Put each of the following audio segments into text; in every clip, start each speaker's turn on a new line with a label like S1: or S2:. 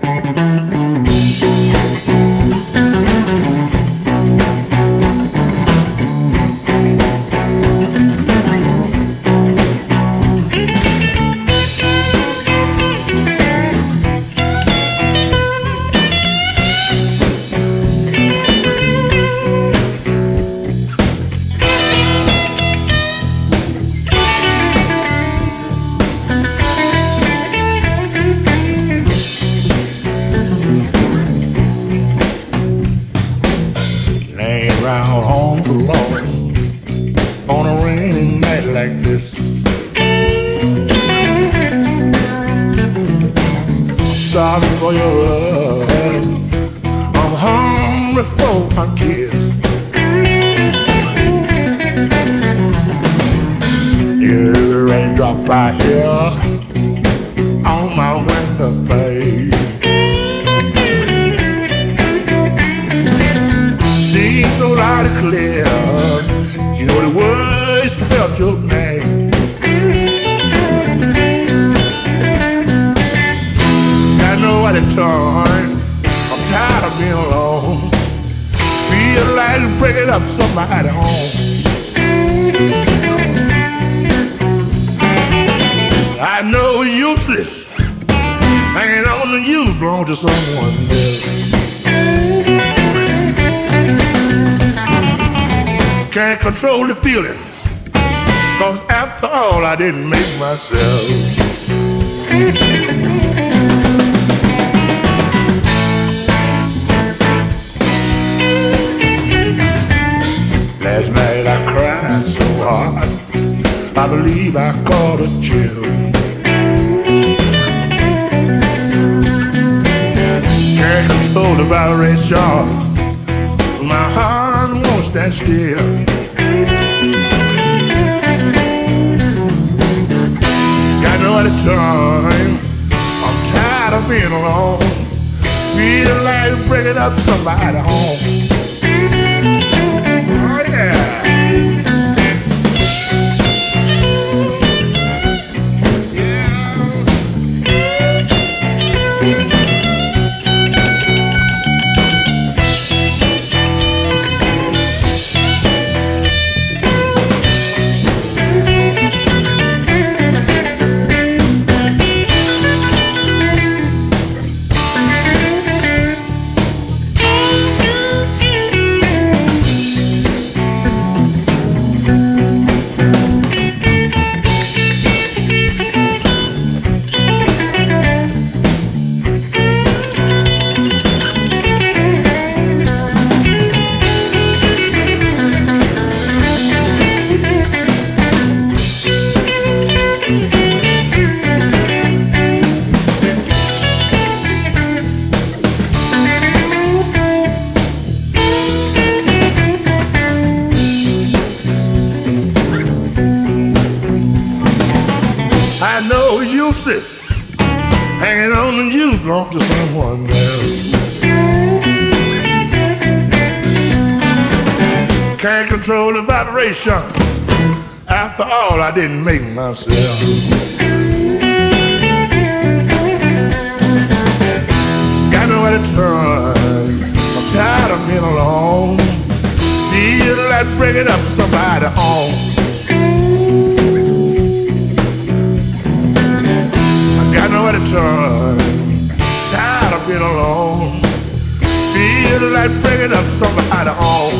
S1: Around home alone on a rainy night like this. I'm starving for your love. I'm hungry for a kiss. You raindrop right here on my window pane. So loud and clear, you know the words spelled your name. Got nowhere to turn, I'm tired of being alone. Feel like breaking up somebody's home. I know it's useless, hanging on to you belong to someone else. Can't control the feeling, cause after all I didn't make myself. Last night I cried so hard, I believe I caught a chill. Can't control the vibration, my heart won't stand still. Got no other time, I'm tired of being alone. Feel like breaking up somebody's home. Oh yeah. I know it's useless, hanging on to you belongs to someone else. Can't control the vibration, after all I didn't make myself. Got nowhere to turn, I'm tired of being alone. Feel like breaking up somebody's home. Nowhere to turn, tired of being alone. Feel like breaking up somebody's home.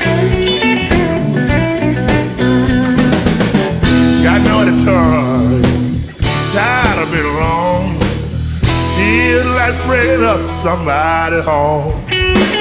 S1: Got nowhere to turn, tired of being alone. Feel like breaking up somebody's home.